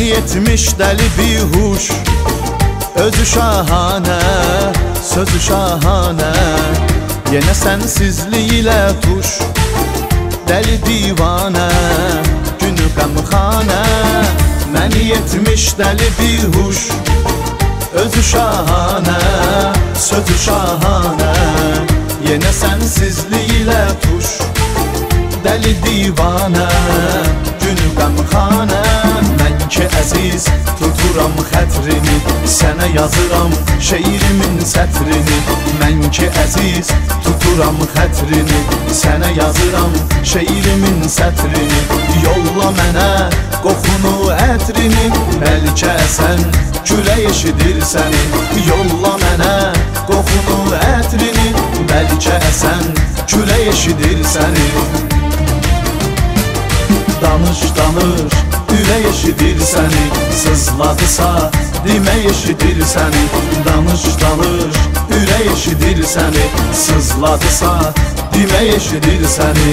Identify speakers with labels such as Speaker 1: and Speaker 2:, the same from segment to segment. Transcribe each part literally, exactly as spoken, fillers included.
Speaker 1: Məni etmiş dəli bihuş, özü şahanə, sözü şahanə. Yenə sənsizlik ilə tuş, dəli divanə, günü qəmxanə. Məni etmiş dəli bihuş, özü şahanə, sözü şahanə. Yenə sənsizlik ilə tuş, dəli divanə, günü qəmxanə. Mən ki əziz tuturam xətrini, sənə yazıram şeirimin sətrini. Mən ki əziz tuturam xətrini, sənə yazıram şeirimin sətrini. Yolla mənə qoxunu ətrini, bəlkə sən külək eşidir səni. Yolla mənə qoxunu ətrini, bəlkə sən külək eşidir səni. Danış, danış, ürək eşidir səni. Sızladısa, demək eşidir səni. Danış, danış, ürək eşidir səni. Sızladısa, demək eşidir səni.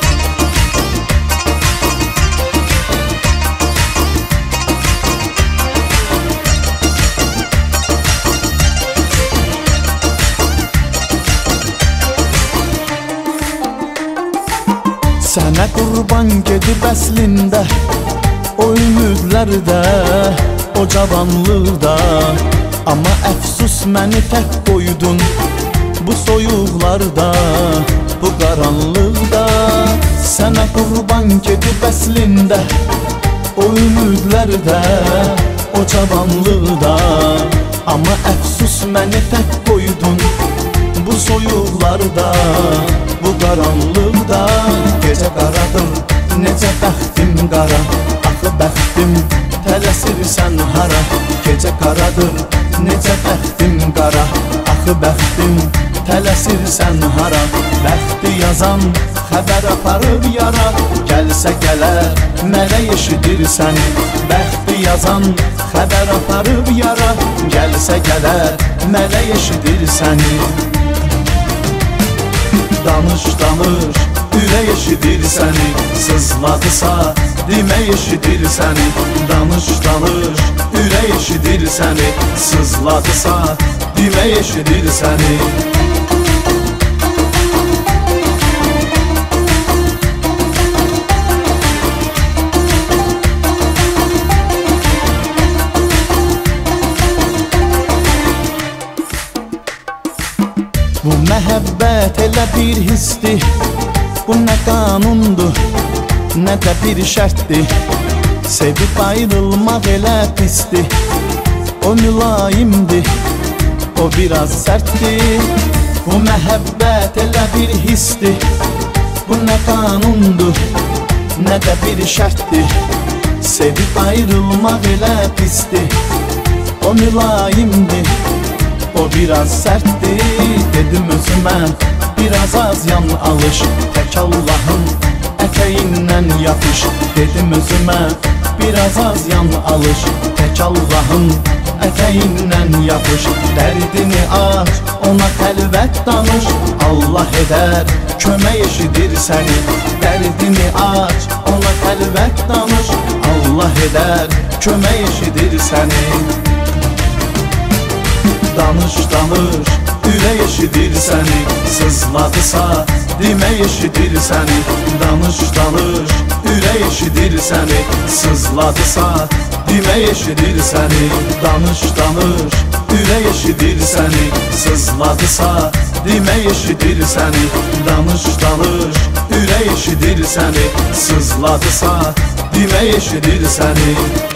Speaker 1: Sənə qurban gedib əslində, o ümidlərdə, o cavanlıqda. Amma əfsus məni tək qoydun bu soyuqlarda, bu qaranlıqda. Sənə qurban gedib əslində, o ümidlərdə, o cavanlıqda. Amma əfsus məni tək qoydun bu soyuqlarda, bu qaranlıqda. Gecə qaradır, necə bəxtim qara, axı bəxtim tələsirsən hara. Gecə qaradır, necə bəxtim qara, axı bəxtim tələsirsən hara. Bəxti yazan xəbər aparıb yara, gəlsə gələr mələk eşidir səni. Bəxti yazan xəbər aparıb yara, gəlsə gələr mələk eşidir səni. Danış, danış, ürək eşidir səni. Sızladısa, demək eşidir səni. Danış, danış, ürək eşidir səni. Sızladısa, demək eşidir səni. Bu məhəbbət elə bir hisdir, bu nə qanundur, nə də bir şərtdir. Sevib ayrılmaq elə pisdir, o mülayimdir, o biraz sərtdir. Bu məhəbbət elə bir hisdir, bu nə qanundur, nə də bir şərtdir. Sevib ayrılmaq elə pisdir, o mülayimdir, o biraz sərtdir. Dedim özümə biraz az yan alış, tək Allahın ətəyindən yapış. Dedim özümə biraz az yan alış, tək Allahın ətəyindən yapış. Dərdini aç, ona xəlvət danış, Allah edər kömək eşidir səni. Dərdini aç, ona xəlvət danış, Allah edər kömək eşidir səni. Danış, danış, ürək eşidir səni. Sızladısa, demək eşidir səni. Danış, danış, ürək eşidir səni. Sızladısa, demək eşidir səni. Danış, danış, ürək eşidir səni. Sızladısa, demək eşidir səni. Danış, danış, ürək eşidir səni. Sızladısa, demək eşidir səni.